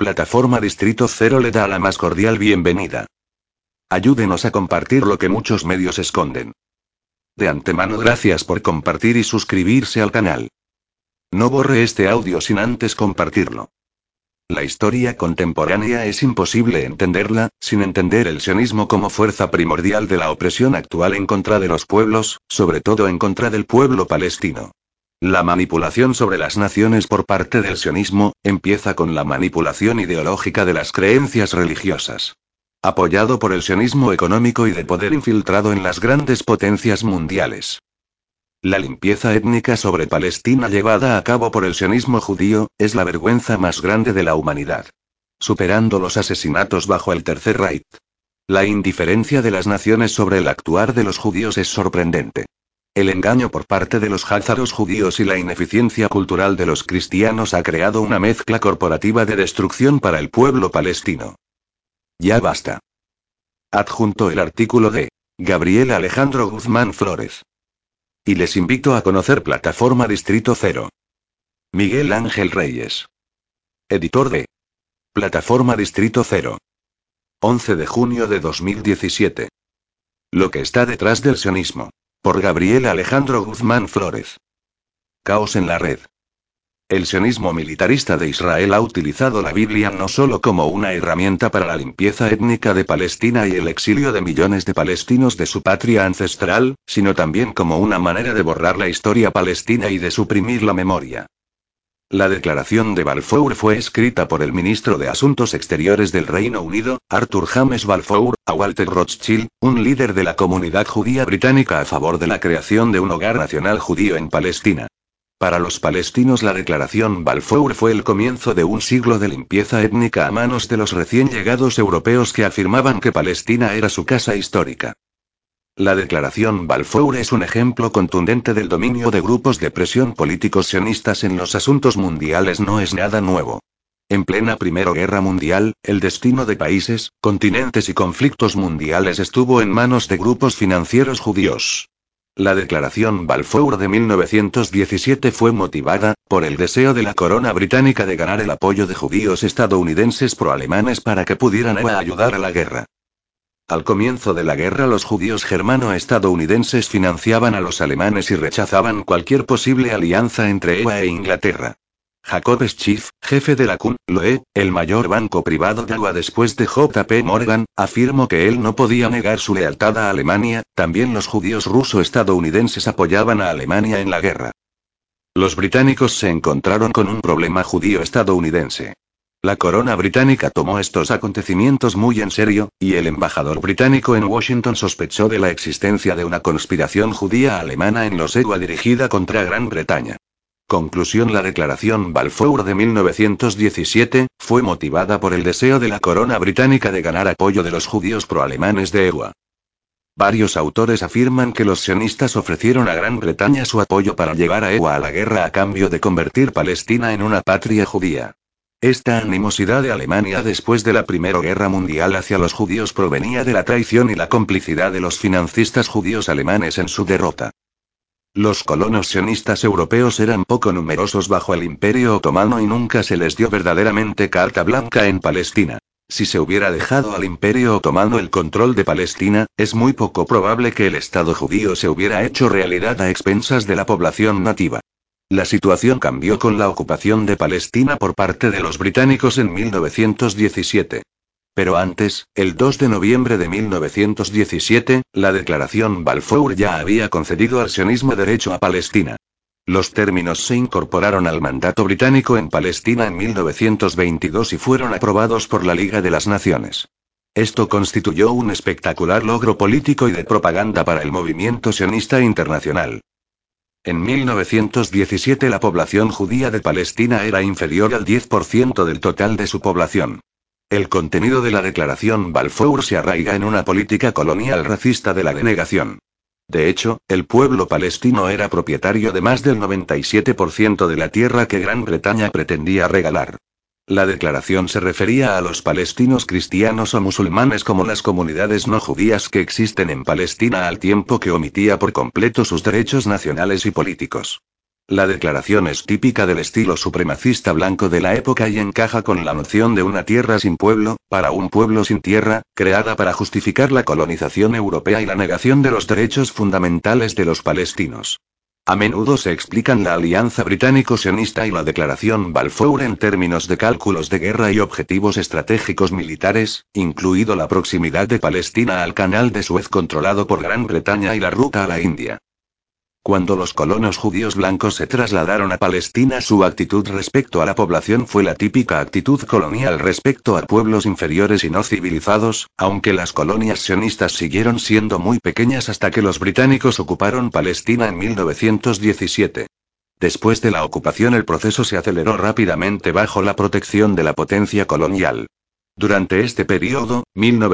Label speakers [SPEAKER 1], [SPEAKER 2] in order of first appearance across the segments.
[SPEAKER 1] Plataforma Distrito Cero le da la más cordial bienvenida. Ayúdenos a compartir lo que muchos medios esconden. De antemano, gracias por compartir y suscribirse al canal. No borre este audio sin antes compartirlo. La historia contemporánea es imposible entenderla, sin entender el sionismo como fuerza primordial de la opresión actual en contra de los pueblos, sobre todo en contra del pueblo palestino. La manipulación sobre las naciones por parte del sionismo, empieza con la manipulación ideológica de las creencias religiosas. Apoyado por el sionismo económico y de poder infiltrado en las grandes potencias mundiales. La limpieza étnica sobre Palestina llevada a cabo por el sionismo judío, es la vergüenza más grande de la humanidad. Superando los asesinatos bajo el Tercer Reich. La indiferencia de las naciones sobre el actuar de los judíos es sorprendente. El engaño por parte de los házaros judíos y la ineficiencia cultural de los cristianos ha creado una mezcla corporativa de destrucción para el pueblo palestino. Ya basta. Adjunto el artículo de Gabriel Alejandro Guzmán Flores. Y les invito a conocer Plataforma Distrito Cero. Miguel Ángel Reyes. Editor de Plataforma Distrito Cero. 11 de junio de 2017. Lo que está detrás del sionismo. Por Gabriel Alejandro Guzmán Flores. Caos en la red. El sionismo militarista de Israel ha utilizado la Biblia no solo como una herramienta para la limpieza étnica de Palestina y el exilio de millones de palestinos de su patria ancestral, sino también como una manera de borrar la historia palestina y de suprimir la memoria. La declaración de Balfour fue escrita por el ministro de Asuntos Exteriores del Reino Unido, Arthur James Balfour, a Walter Rothschild, un líder de la comunidad judía británica a favor de la creación de un hogar nacional judío en Palestina. Para los palestinos, la declaración Balfour fue el comienzo de un siglo de limpieza étnica a manos de los recién llegados europeos que afirmaban que Palestina era su casa histórica. La declaración Balfour es un ejemplo contundente del dominio de grupos de presión políticos sionistas en los asuntos mundiales. No es nada nuevo. En plena Primera Guerra Mundial, el destino de países, continentes y conflictos mundiales estuvo en manos de grupos financieros judíos. La declaración Balfour de 1917 fue motivada por el deseo de la corona británica de ganar el apoyo de judíos estadounidenses pro-alemanes para que pudieran ayudar a la guerra. Al comienzo de la guerra, los judíos germano-estadounidenses financiaban a los alemanes y rechazaban cualquier posible alianza entre EUA e Inglaterra. Jacob Schiff, jefe de la Loe, el mayor banco privado de EUA después de J.P. Morgan, afirmó que él no podía negar su lealtad a Alemania. También los judíos ruso-estadounidenses apoyaban a Alemania en la guerra. Los británicos se encontraron con un problema judío-estadounidense. La corona británica tomó estos acontecimientos muy en serio, y el embajador británico en Washington sospechó de la existencia de una conspiración judía alemana en los EUA dirigida contra Gran Bretaña. Conclusión: la declaración Balfour de 1917 fue motivada por el deseo de la corona británica de ganar apoyo de los judíos pro-alemanes de EUA. Varios autores afirman que los sionistas ofrecieron a Gran Bretaña su apoyo para llevar a EUA a la guerra a cambio de convertir Palestina en una patria judía. Esta animosidad de Alemania después de la Primera Guerra Mundial hacia los judíos provenía de la traición y la complicidad de los financistas judíos alemanes en su derrota. Los colonos sionistas europeos eran poco numerosos bajo el Imperio Otomano y nunca se les dio verdaderamente carta blanca en Palestina. Si se hubiera dejado al Imperio Otomano el control de Palestina, es muy poco probable que el Estado judío se hubiera hecho realidad a expensas de la población nativa. La situación cambió con la ocupación de Palestina por parte de los británicos en 1917. Pero antes, el 2 de noviembre de 1917, la declaración Balfour ya había concedido al sionismo derecho a Palestina. Los términos se incorporaron al mandato británico en Palestina en 1922 y fueron aprobados por la Liga de las Naciones. Esto constituyó un espectacular logro político y de propaganda para el movimiento sionista internacional. En 1917 la población judía de Palestina era inferior al 10% del total de su población. El contenido de la declaración Balfour se arraiga en una política colonial racista de la denegación. De hecho, el pueblo palestino era propietario de más del 97% de la tierra que Gran Bretaña pretendía regalar. La declaración se refería a los palestinos cristianos o musulmanes como las comunidades no judías que existen en Palestina, al tiempo que omitía por completo sus derechos nacionales y políticos. La declaración es típica del estilo supremacista blanco de la época y encaja con la noción de una tierra sin pueblo, para un pueblo sin tierra, creada para justificar la colonización europea y la negación de los derechos fundamentales de los palestinos. A menudo se explican la alianza británico-sionista y la declaración Balfour en términos de cálculos de guerra y objetivos estratégicos militares, incluido la proximidad de Palestina al Canal de Suez controlado por Gran Bretaña y la ruta a la India. Cuando los colonos judíos blancos se trasladaron a Palestina, su actitud respecto a la población fue la típica actitud colonial respecto a pueblos inferiores y no civilizados, aunque las colonias sionistas siguieron siendo muy pequeñas hasta que los británicos ocuparon Palestina en 1917. Después de la ocupación, el proceso se aceleró rápidamente bajo la protección de la potencia colonial. Durante este periodo,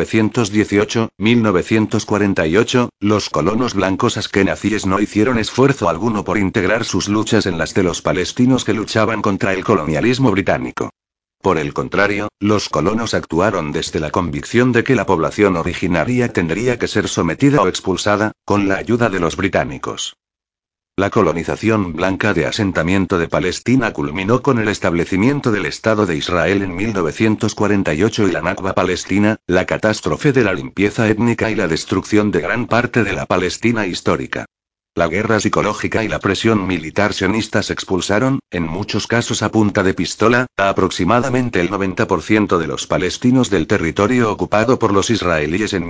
[SPEAKER 1] 1918-1948, los colonos blancos askenazíes no hicieron esfuerzo alguno por integrar sus luchas en las de los palestinos que luchaban contra el colonialismo británico. Por el contrario, los colonos actuaron desde la convicción de que la población originaria tendría que ser sometida o expulsada, con la ayuda de los británicos. La colonización blanca de asentamiento de Palestina culminó con el establecimiento del Estado de Israel en 1948 y la Nakba palestina, la catástrofe de la limpieza étnica y la destrucción de gran parte de la Palestina histórica. La guerra psicológica y la presión militar sionistas expulsaron, en muchos casos a punta de pistola, a aproximadamente el 90% de los palestinos del territorio ocupado por los israelíes en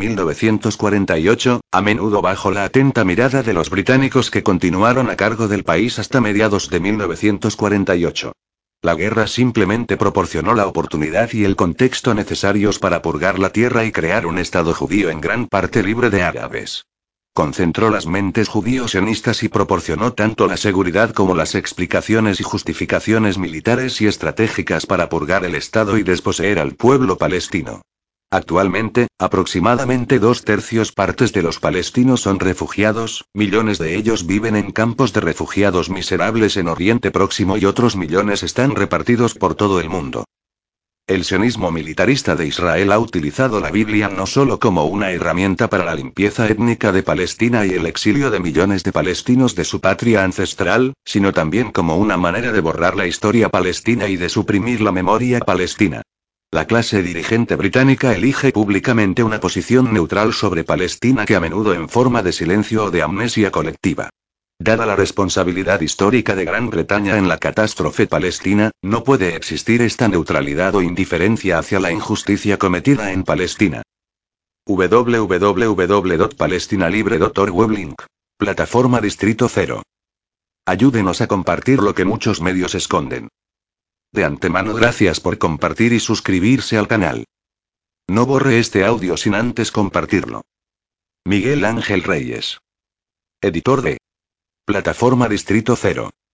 [SPEAKER 1] 1948, a menudo bajo la atenta mirada de los británicos que continuaron a cargo del país hasta mediados de 1948. La guerra simplemente proporcionó la oportunidad y el contexto necesarios para purgar la tierra y crear un Estado judío en gran parte libre de árabes. Concentró las mentes judío-sionistas y proporcionó tanto la seguridad como las explicaciones y justificaciones militares y estratégicas para purgar el Estado y desposeer al pueblo palestino. Actualmente, aproximadamente 2/3 de los palestinos son refugiados, millones de ellos viven en campos de refugiados miserables en Oriente Próximo y otros millones están repartidos por todo el mundo. El sionismo militarista de Israel ha utilizado la Biblia no solo como una herramienta para la limpieza étnica de Palestina y el exilio de millones de palestinos de su patria ancestral, sino también como una manera de borrar la historia palestina y de suprimir la memoria palestina. La clase dirigente británica elige públicamente una posición neutral sobre Palestina que a menudo en forma de silencio o de amnesia colectiva. Dada la responsabilidad histórica de Gran Bretaña en la catástrofe palestina, no puede existir esta neutralidad o indiferencia hacia la injusticia cometida en Palestina. www.palestinalibre.org Weblink. Plataforma Distrito Cero. Ayúdenos a compartir lo que muchos medios esconden. De antemano, gracias por compartir y suscribirse al canal. No borre este audio sin antes compartirlo. Miguel Ángel Reyes. Editor de Plataforma Distrito Cero.